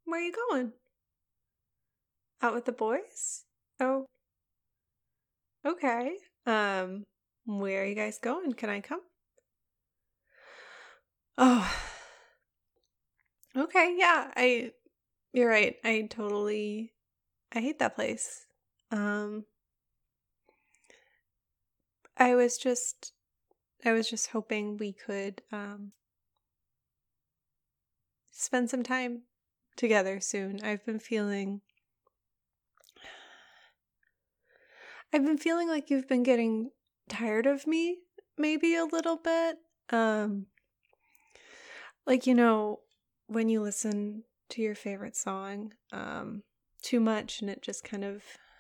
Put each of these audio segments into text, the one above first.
Where are you going? Out with the boys? Oh, okay. Where are you guys going? Can I come? Oh, okay. Yeah, you're right. I hate that place. Um, I was just, I was just hoping we could, spend some time together soon. I've been feeling like you've been getting tired of me, maybe a little bit. Um, like, when you listen to your favorite song, too much and it just kind of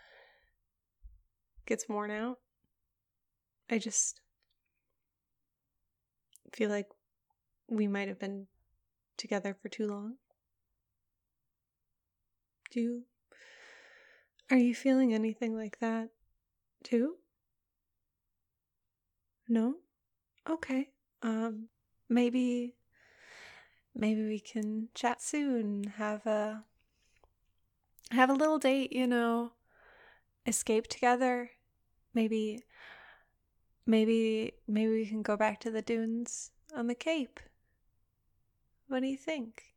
gets worn out. I just feel like we might have been together for too long. Are you feeling anything like that too? No? Okay. Um, maybe we can chat soon, have a little date, escape together. Maybe maybe we can go back to the dunes on the Cape. What do you think?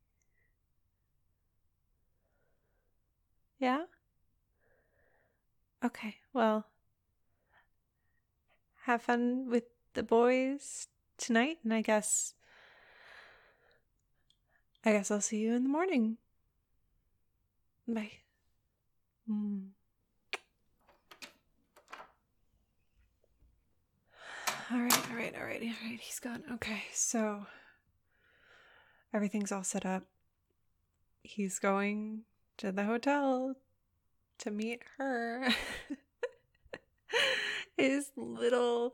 Yeah? Okay. Well, have fun with the boys tonight, and I guess I'll see you in the morning. Bye. Mm. All right. He's gone. Okay, so everything's all set up. He's going to the hotel to meet her. His little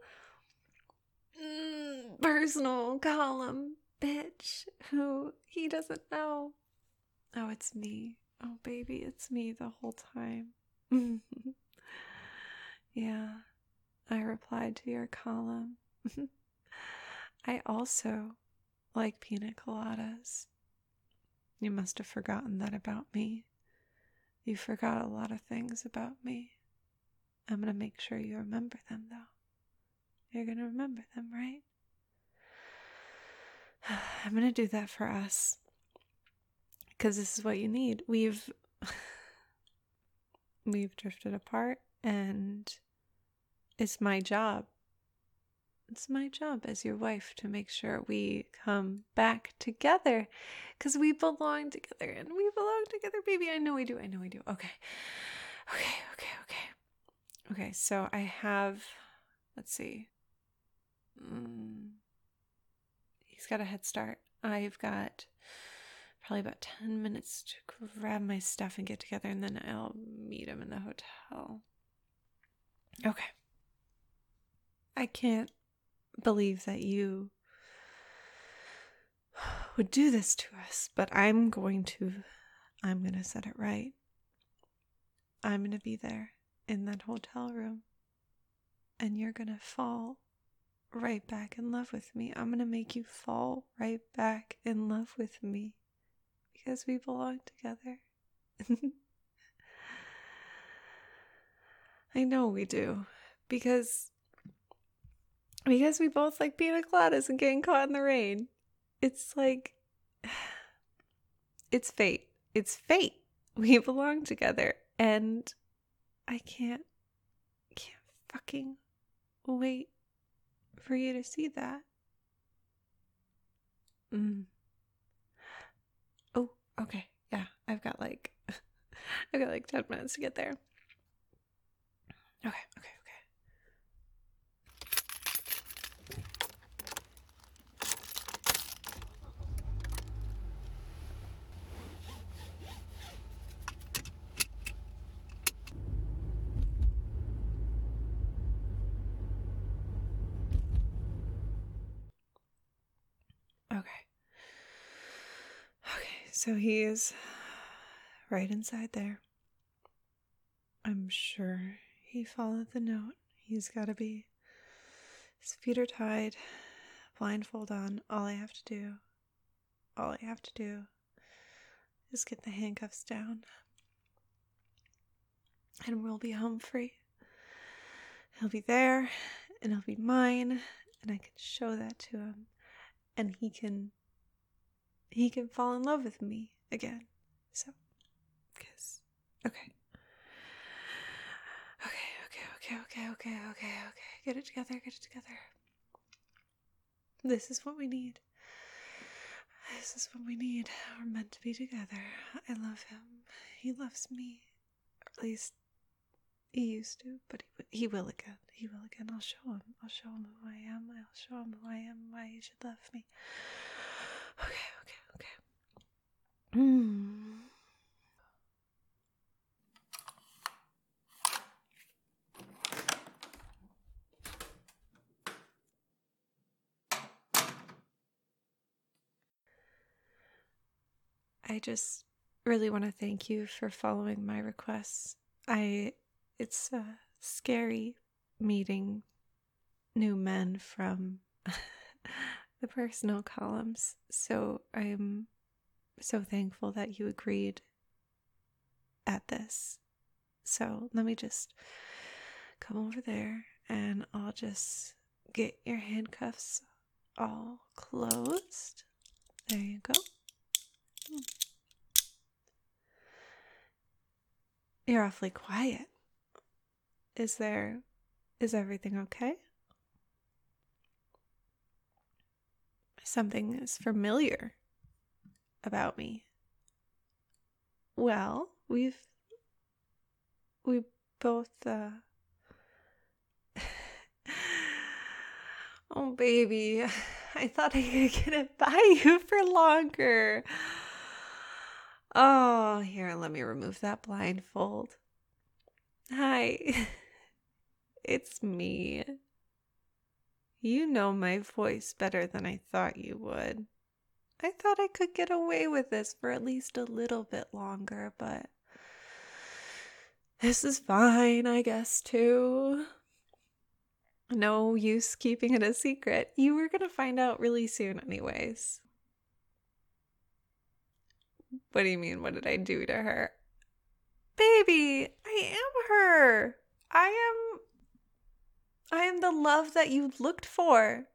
personal column bitch who he doesn't know. Oh, it's me. Oh, baby, it's me the whole time. Yeah, I replied to your column. I also like pina coladas. You must have forgotten that about me. You forgot a lot of things about me. I'm going to make sure you remember them, though. You're going to remember them, right? I'm going to do that for us. Because this is what you need. We've drifted apart, and it's my job. It's my job as your wife to make sure we come back together. Because we belong together, and we belong together, baby. I know we do. Okay. Okay, so I have, let's see. He's got a head start. I've got probably about 10 minutes to grab my stuff and get together, and then I'll meet him in the hotel. Okay. I can't believe that you would do this to us, but I'm going to set it right. I'm going to be there in that hotel room, and you're going to fall right back in love with me. I'm going to make you fall right back in love with me because we belong together. I know we do, because we both like pina coladas and getting caught in the rain. It's like, it's fate. It's fate. We belong together, and I can't fucking wait for you to see that. Oh, okay. Yeah, I've got like 10 minutes to get there. Okay. Okay, so he is right inside there. I'm sure he followed the note. He's got to be. His feet are tied, blindfold on. All I have to do Just get the handcuffs down. And we'll be home free. He'll be there, and he'll be mine, and I can show that to him. And he can fall in love with me again. So, kiss. Okay. Okay. Get it together. This is what we need. We're meant to be together. I love him. He loves me. At least he used to, but he will again. I'll show him who I am. I'll show him who I am, why he should love me. Okay. I just really want to thank you for following my requests. It's scary meeting new men from the personal columns. So I'm so thankful that you agreed at this. So let me just come over there and I'll just get your handcuffs all closed. There you go. You're awfully quiet. Is everything okay? Something is familiar about me. Well, we both, oh, baby, I thought I could get it by you for longer. Oh, here, let me remove that blindfold. Hi, it's me. You know my voice better than I thought you would. I thought I could get away with this for at least a little bit longer, but this is fine, I guess, too. No use keeping it a secret. You were gonna find out really soon anyways. What do you mean, what did I do to her? Baby, I am her. I am the love that you looked for.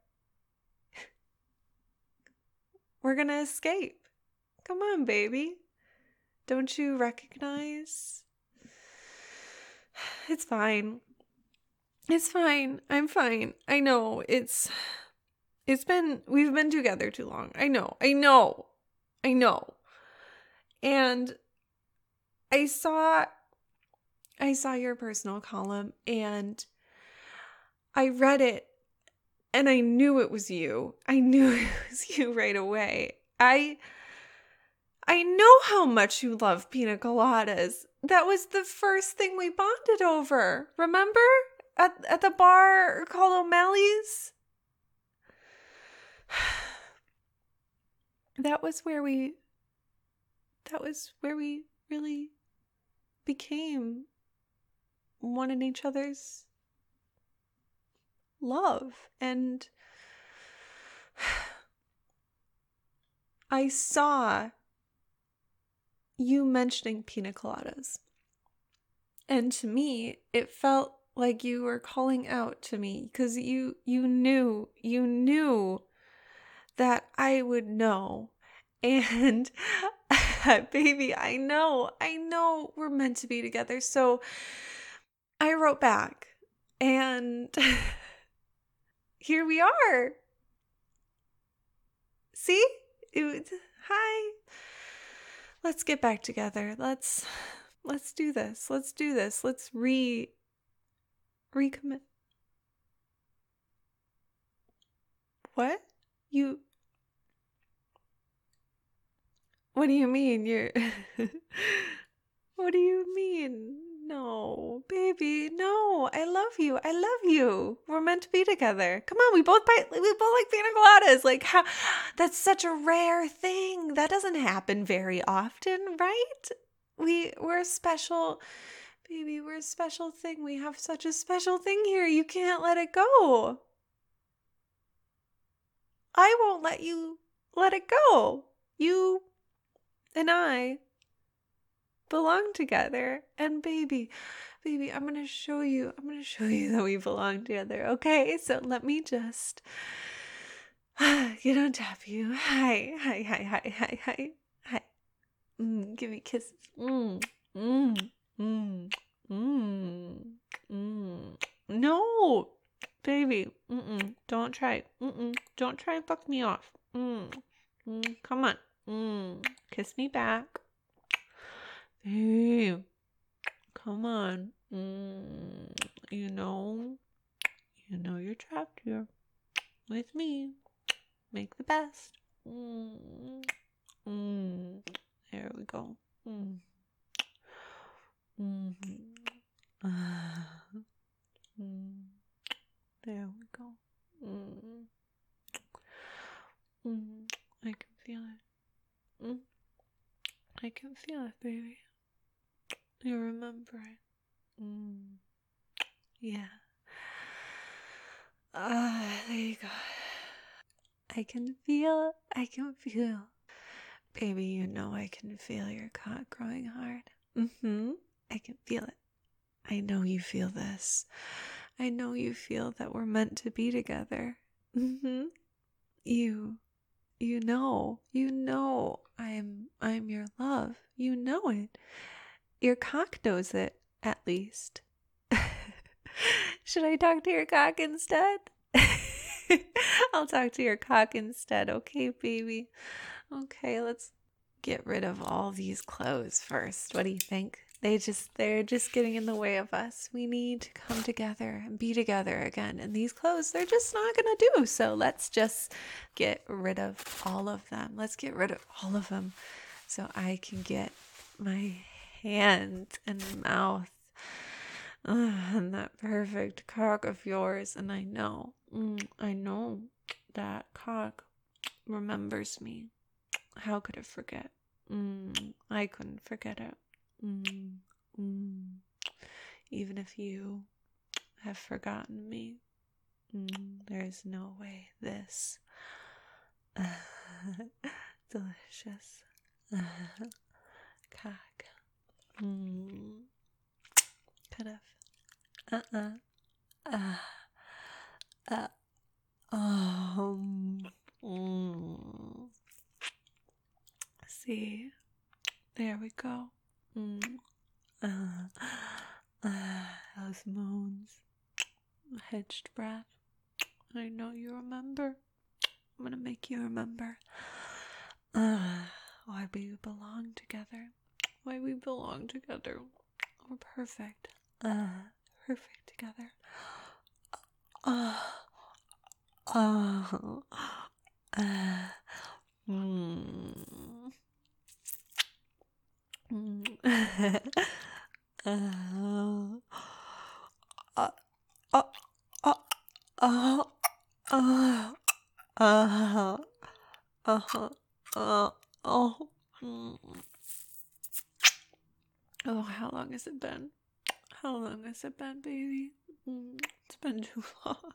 We're gonna escape. Come on, baby. Don't you recognize? It's fine. I'm fine. I know we've been together too long. I know. And I saw your personal column and I read it and I knew it was you. I knew it was you right away. I know how much you love pina coladas. That was the first thing we bonded over. Remember? At the bar called O'Malley's? That was where we really became one in each other's love. And I saw you mentioning pina coladas. And to me, it felt like you were calling out to me because you knew that I would know. And baby, I know we're meant to be together. So I wrote back and here we are. See? Hi. Let's get back together. Let's do this. Let's recommit. What? What do you mean? What do you mean? No, baby, no. I love you. We're meant to be together. Come on, we both like pina coladas. Like, how? That's such a rare thing. That doesn't happen very often, right? We're special, baby. We're a special thing. We have such a special thing here. You can't let it go. I won't let you let it go. and I belong together. And baby, I'm going to show you that we belong together. Okay, so let me just get on top of you. Hi. Give me kisses. No, baby. Don't try. Don't try and fuck me off. Come on. Kiss me back. Babe, come on. You know you're trapped here with me. Make the best. There we go. There we go. I can feel it. I can feel it, baby. You remember it. Yeah. There you go. I can feel. Baby, you know I can feel your cock growing hard. I can feel it. I know you feel this. I know you feel that we're meant to be together. You know I'm your love. You know it. Your cock knows it, at least. Should I talk to your cock instead? I'll talk to your cock instead, okay, baby? Okay, let's get rid of all these clothes first. What do you think? They're just getting in the way of us. We need to come together and be together again. And these clothes, they're just not gonna do. So let's just get rid of all of them. Let's get rid of all of them so I can get my hand and mouth on that perfect cock of yours. And I know that cock remembers me. How could it forget? I couldn't forget it. Even if you have forgotten me, there's no way this delicious cock could have see, there we go. Those moans, hitched breath. I know you remember. I'm gonna make you remember why we belong together. We're perfect. Perfect together. Oh, how long has it been? How long has it been, baby? It's been too long.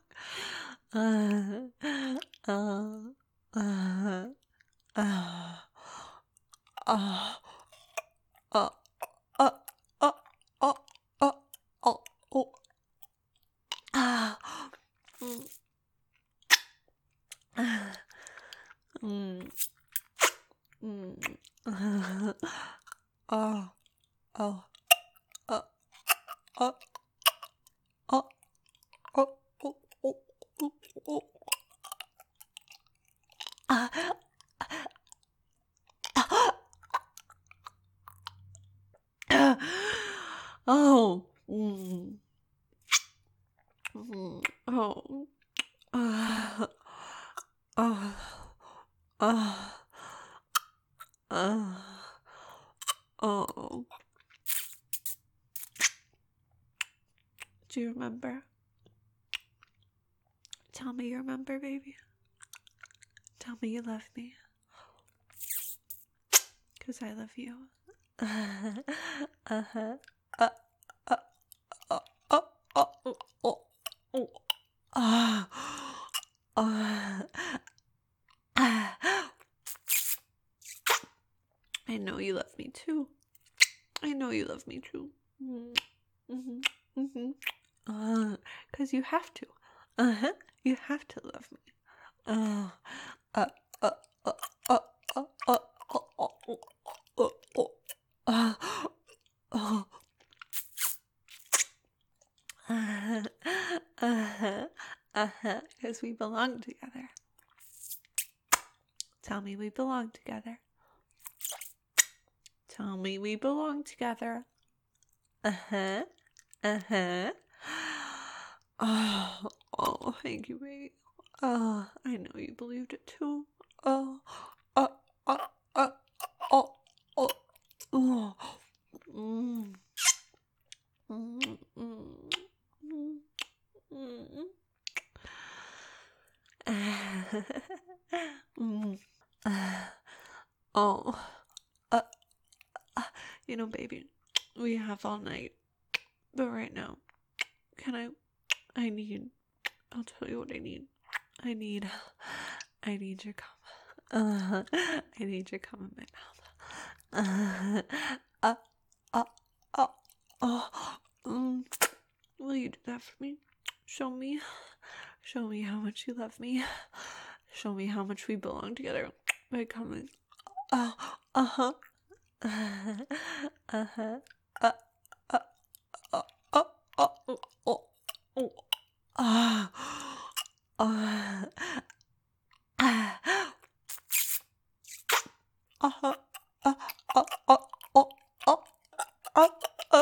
Do you remember? Tell me you remember, baby. Tell me you love me. 'Cause I love you. I know you love me too. I know you love me too. Because you have to. You have to love me. Uh, uh, uh, uh, uh, uh, uh, uh, uh, uh, uh, because we belong together. Tell me we belong together. Tell me we belong together. Oh, thank you, baby. I know you believed it too. Oh, oh, oh, oh, oh, oh, oh. Mm. Mm, mm, mm, mm. Mm. Oh, uh, baby, we have all night, but right now, I'll tell you what I need. I need your cum. I need your cum in my mouth. Uh, uh, uh, will you do that for me? Show me how much you love me. Show me how much we belong together by coming. Uh-huh. Uh-huh. Uh, uh, uh, uh, uh, uh, uh, uh, uh, uh-huh. Uh, uh, uh, uh, uh, uh, uh,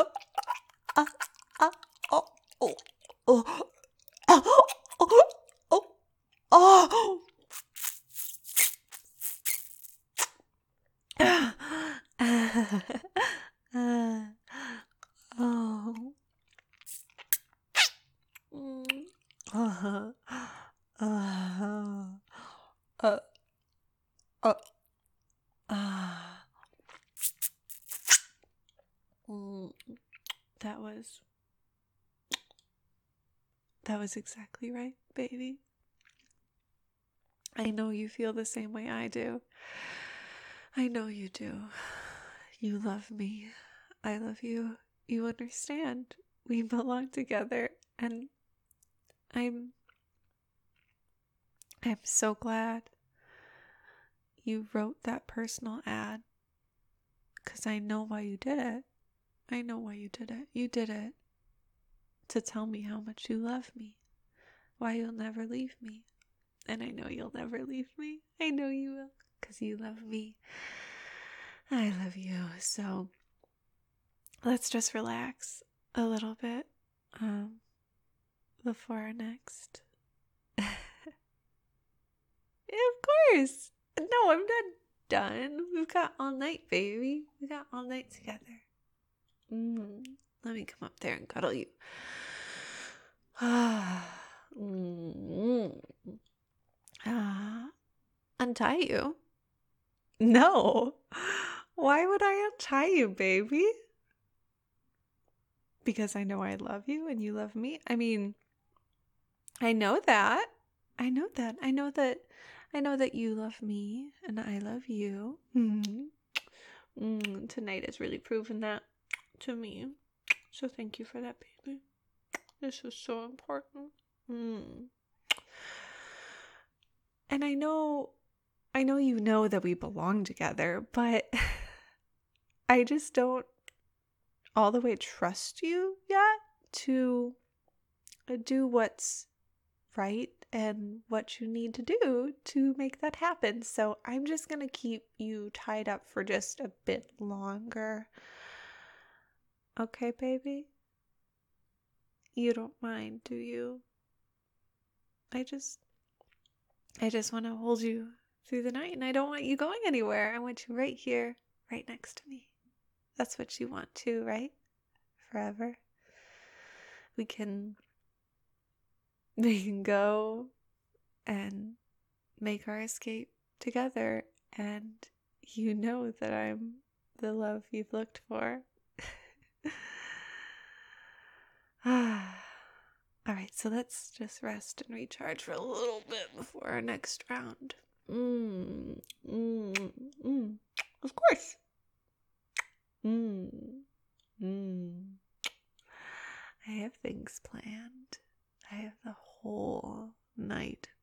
uh, oh, oh, oh, oh, oh, oh. Uh, uh, that was exactly right, baby. I know you feel the same way I do. I know you do. You love me. I love you. You understand. We belong together, and I'm so glad you wrote that personal ad, because I know why you did it. I know why you did it. You did it to tell me how much you love me, why you'll never leave me. And I know you'll never leave me. I know you will, because you love me. I love you. So let's just relax a little bit before our next. Of course. No, I'm not done. We've got all night, baby. We got all night together. Let me come up there and cuddle you. Untie you? No. Why would I untie you, baby? Because I know I love you and you love me. I mean, I know that. I know that. I know that you love me and I love you. Tonight has really proven that to me. So thank you for that, baby. This is so important. And I know you know that we belong together, but I just don't all the way trust you yet to do what's right and what you need to do to make that happen. So I'm just going to keep you tied up for just a bit longer. Okay, baby? You don't mind, do you? I just want to hold you through the night, and I don't want you going anywhere. I want you right here, right next to me. That's what you want too, right? Forever. We can go and make our escape together, and you know that I'm the love you've looked for. Alright, so let's just rest and recharge for a little bit before our next round. Of course. Mm. Mm. I have things planned. I have the whole night